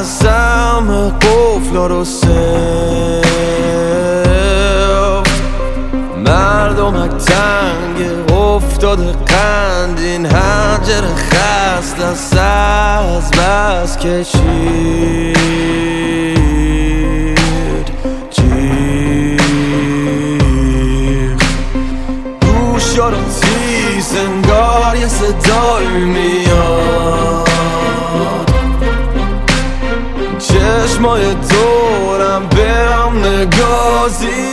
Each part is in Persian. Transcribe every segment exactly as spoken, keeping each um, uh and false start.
بستم قفلا رو سفت، مردمک تنگ افتاده قند، این هنجر خست است از بس کشید جیغ. گوشا رو تیز انگار یه صدای میاد، چشمای دورم به هم نگاه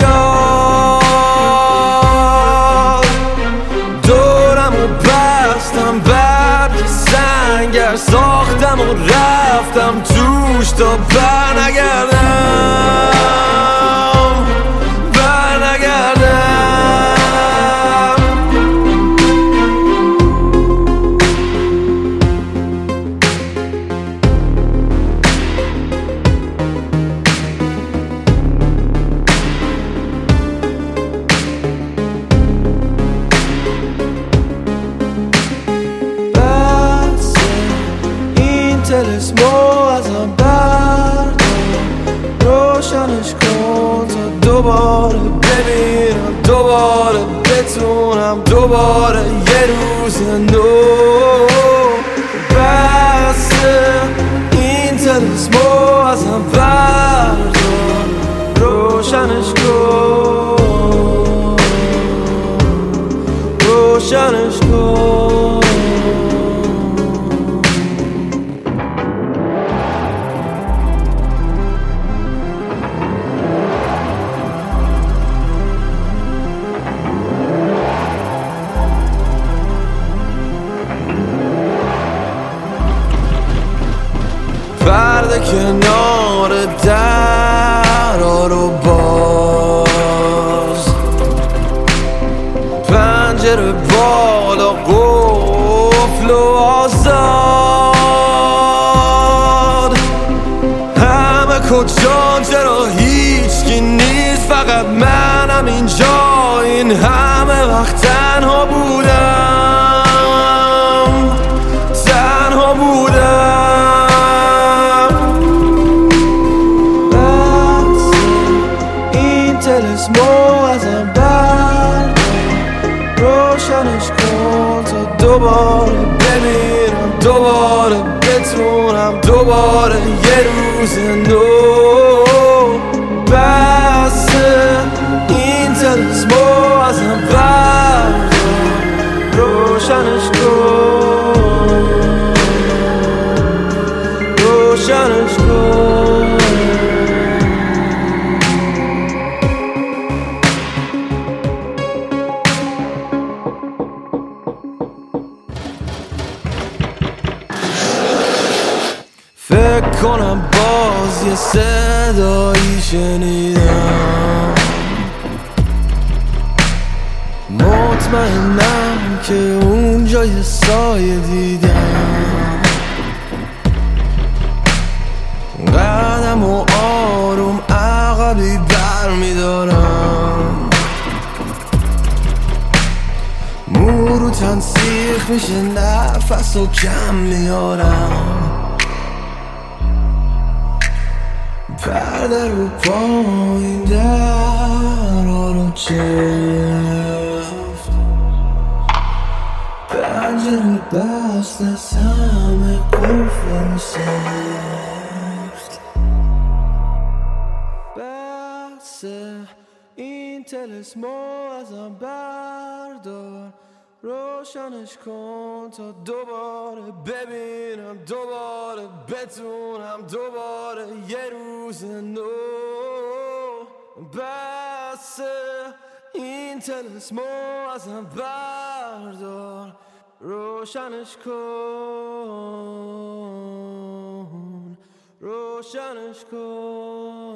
زیاد، دورم و بستم برگ سنگر ساختم و رفتم توش تا بر نگردم بر نگردم. تلسمو ازم بردار، روشنش کن تا دوباره ببینم، دوباره بتونم، دوباره یه روز نو. بسه این تلسمو ازم بردار، روشنش کن، روشنش کن. پرده کنار درا رو باز، پنجره بالا قفل و آزاد. همه کجان چرا هیچکی نیست، فقط منم اینجا، این همه وقت تنها بودم، تنها بودم. تلسمو ازم بردار، روشنش کن تا دوباره ببینم، دوباره بتونم، دوباره یه روز نو. بسه این تلسمو ازم بردار، روشنش کن، روشنش کن. فکر کنم باز یه صدایی شنیدم، مطمئنم که اونجا یه سایه دیدم. قدم و آروم عقبی بر میدارم، مو رو تن سیخ میشه، نفس و کم میارم. پرده رو پایین درا رو چفت، پنجره بست از همه قفل رو سفت. بسه این تلسمو ازم بردار، روشنش کن تا دوباره ببینم، دوباره بتونم، دوباره یه روز نو. بسه این تلسمو ازم بردار، روشنش کن، روشنش کن.